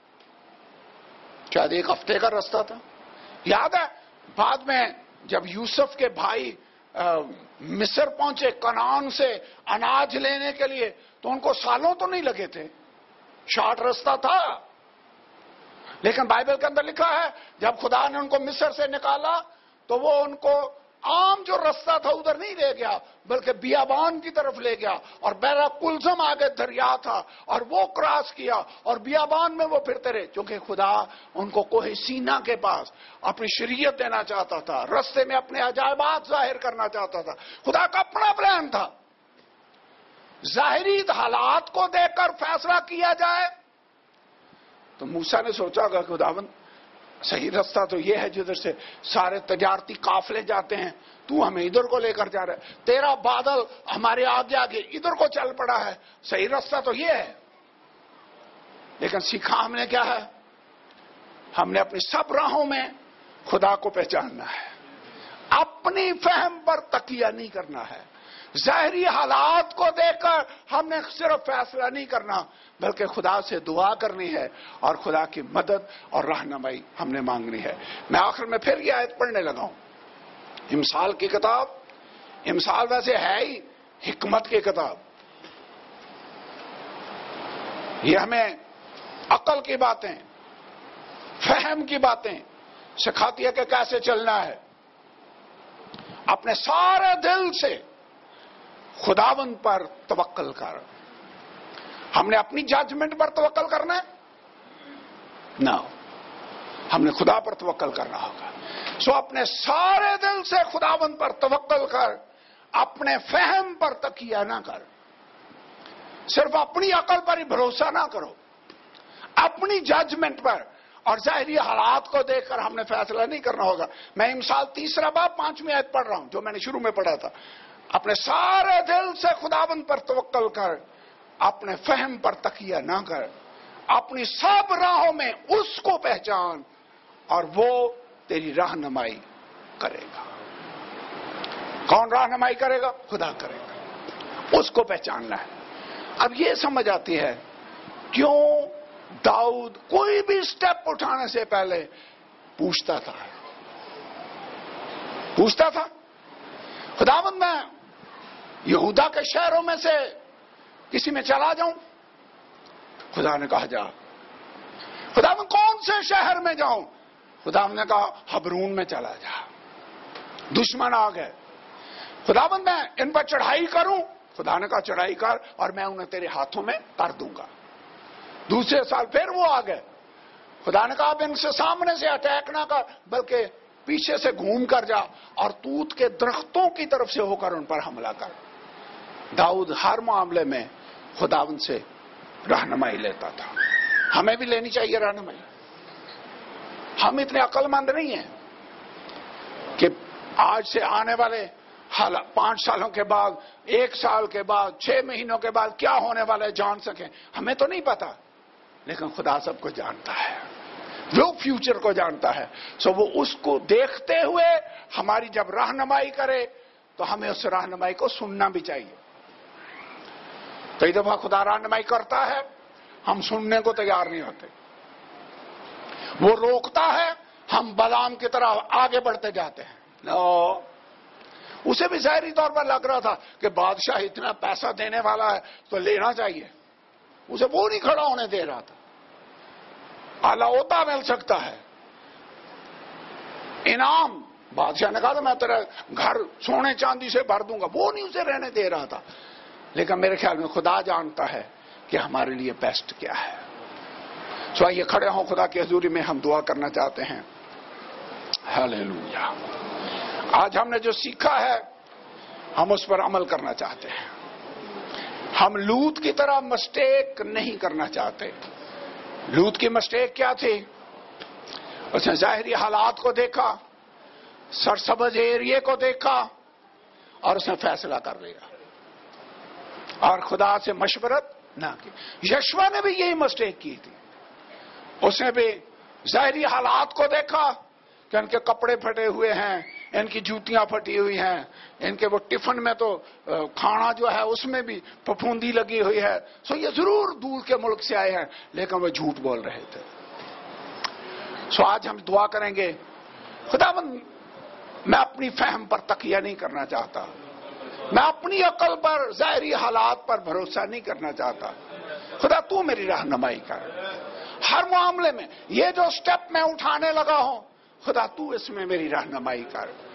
Speaker 1: شاید ایک ہفتے کا راستہ تھا. یاد ہے بعد میں جب یوسف کے بھائی مصر پہنچے کنعان سے اناج لینے کے لیے تو ان کو سالوں تو نہیں لگے تھے, شارٹ راستہ تھا. لیکن بائبل کے اندر لکھا ہے جب خدا نے ان کو مصر سے نکالا تو وہ ان کو عام جو راستہ تھا ادھر نہیں لے گیا بلکہ بیابان کی طرف لے گیا, اور بیرا کلزم آگے دریا تھا اور وہ کراس کیا اور بیابان میں وہ پھرتے رہے, کیونکہ خدا ان کو کوہ سینا کے پاس اپنی شریعت دینا چاہتا تھا, رستے میں اپنے عجائبات ظاہر کرنا چاہتا تھا. خدا کا اپنا پلان تھا. ظاہری حالات کو دیکھ کر فیصلہ کیا جائے تو موسیٰ نے سوچا کہ خداوند صحیح راستہ تو یہ ہے جدھر سے سارے تجارتی قافلے جاتے ہیں, تو ہمیں ادھر کو لے کر جا رہا ہے, تیرا بادل ہمارے آگے آگے ادھر کو چل پڑا ہے, صحیح راستہ تو یہ ہے. لیکن سیکھا ہم نے کیا ہے, ہم نے اپنی سب راہوں میں خدا کو پہچاننا ہے, اپنی فہم پر تکیہ نہیں کرنا ہے. ظاہری حالات کو دیکھ کر ہم نے صرف فیصلہ نہیں کرنا بلکہ خدا سے دعا کرنی ہے اور خدا کی مدد اور رہنمائی ہم نے مانگنی ہے. میں آخر میں پھر یہ آیت پڑھنے لگا ہوں. امثال کی کتاب, امثال ویسے ہے ہی حکمت کی کتاب, یہ ہمیں عقل کی باتیں, فہم کی باتیں سکھاتی ہے کہ کیسے چلنا ہے. اپنے سارے دل سے خداوند پر توکل کر. ہم نے اپنی ججمنٹ پر توکل کرنا ہے؟ نہ, ہم نے خدا پر توکل کرنا ہوگا. سو اپنے سارے دل سے خداوند پر توکل کر, اپنے فہم پر تکیہ نہ کر. صرف اپنی عقل پر ہی بھروسہ نہ کرو, اپنی ججمنٹ پر اور ظاہری حالات کو دیکھ کر ہم نے فیصلہ نہیں کرنا ہوگا. میں امثال 3 باب 5 آیت پڑھ رہا ہوں جو میں نے شروع میں پڑھا تھا. اپنے سارے دل سے خداوند پر توکل کر, اپنے فہم پر تکیہ نہ کر, اپنی سب راہوں میں اس کو پہچان اور وہ تیری رہنمائی کرے گا. کون رہنمائی کرے گا؟ خدا کرے گا. اس کو پہچاننا ہے. اب یہ سمجھ آتی ہے کیوں داؤد کوئی بھی سٹیپ اٹھانے سے پہلے پوچھتا تھا خداوند میں یہودا کے شہروں میں سے کسی میں چلا جاؤں؟ خدا نے کہا جا. خداوند کون سے شہر میں جاؤں؟ خداوند نے کہا حبرون میں چلا جا. دشمن آ گئے. خداوند میں ان پر چڑھائی کروں؟ خدا نے کہا چڑھائی کر اور میں انہیں تیرے ہاتھوں میں کر دوں گا. دوسرے سال پھر وہ آ گئے. خدا نے کہا اب ان سے سامنے سے اٹیک نہ کر بلکہ پیچھے سے گھوم کر جا اور توت کے درختوں کی طرف سے ہو کر ان پر حملہ کر. داؤد ہر معاملے میں خداوند سے رہنمائی لیتا تھا. ہمیں بھی لینی چاہیے رہنمائی. ہم اتنے عقل مند نہیں ہیں کہ آج سے آنے والے 5 سالوں کے بعد، 1 سال کے بعد، 6 مہینوں کے بعد کیا ہونے والا ہے جان سکیں. ہمیں تو نہیں پتا، لیکن خدا سب کو جانتا ہے. وہ فیوچر کو جانتا ہے. سو وہ اس کو دیکھتے ہوئے ہماری جب رہنمائی کرے تو ہمیں اس رہنمائی کو سننا بھی چاہیے. کئی دفعہ خدا رہنمائی کرتا ہے، ہم سننے کو تیار نہیں ہوتے. وہ روکتا ہے، ہم بلعام کی طرح آگے بڑھتے جاتے ہیں. اسے بھی ظاہری طور پر لگ رہا تھا کہ بادشاہ اتنا پیسہ دینے والا ہے تو لینا چاہیے. اسے وہ نہیں کھڑا ہونے دے رہا تھا. اعلیٰ عہدہ مل سکتا ہے، انعام. بادشاہ نے کہا تھا میں تیرا گھر سونے چاندی سے بھر دوں گا، وہ نہیں اسے رہنے دے رہا تھا. لیکن میرے خیال میں خدا جانتا ہے کہ ہمارے لیے بیسٹ کیا ہے. سو آئیے کھڑے ہوں، خدا کی حضوری میں ہم دعا کرنا چاہتے ہیں. ہاللویا. آج ہم نے جو سیکھا ہے ہم اس پر عمل کرنا چاہتے ہیں. ہم لوط کی طرح مسٹیک نہیں کرنا چاہتے. لوط کی مسٹیک کیا تھی؟ اس نے ظاہری حالات کو دیکھا، سرسبز ایریے کو دیکھا اور اس نے فیصلہ کر لیا اور خدا سے مشورت نہ کی. یشوا نے بھی یہی مسٹیک کی تھی. اس نے بھی ظاہری حالات کو دیکھا کہ ان کے کپڑے پھٹے ہوئے ہیں، ان کی جوتیاں پھٹی ہوئی ہیں، ان کے وہ ٹفن میں تو کھانا جو ہے اس میں بھی پھپھوندی لگی ہوئی ہے. سو یہ ضرور دور کے ملک سے آئے ہیں، لیکن وہ جھوٹ بول رہے تھے. سو آج ہم دعا کریں گے، خداوند میں اپنی فہم پر تکیہ نہیں کرنا چاہتا، میں اپنی عقل پر، ظاہری حالات پر بھروسہ نہیں کرنا چاہتا. خدا تو میری رہنمائی کر ہر معاملے میں. یہ جو سٹیپ میں اٹھانے لگا ہوں، خدا تو اس میں میری رہنمائی کر.